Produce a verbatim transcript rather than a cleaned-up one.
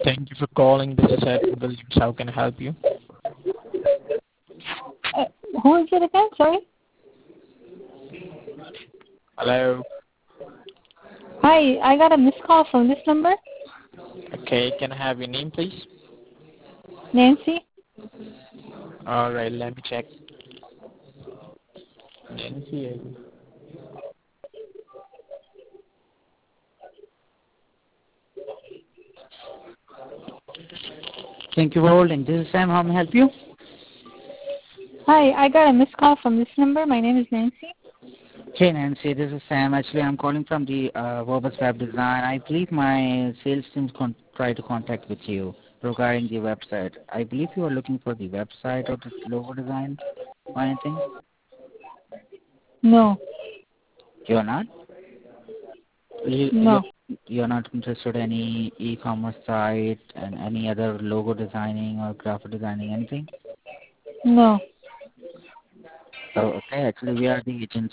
Thank you for calling. This is Edwin Williams. How can I help you? Uh, who is it again? Sorry. Hello. Hi, I got a missed call from this number. Okay, can I have your name, please? Nancy. All right, let me check. Nancy. Thank you for holding. This is Sam. How may I help you? Hi, I got a missed call from this number. My name is Nancy. Hey, Nancy. This is Sam. Actually, I'm calling from the uh, Verbus Web Design. I believe my sales team con- tried to contact with you regarding the website. I believe you are looking for the website or the logo design or anything. No. You're not? You, No. you're, you're not interested in any e-commerce site and any other logo designing or graphic designing, anything? No. Oh, okay. Actually, we are the agency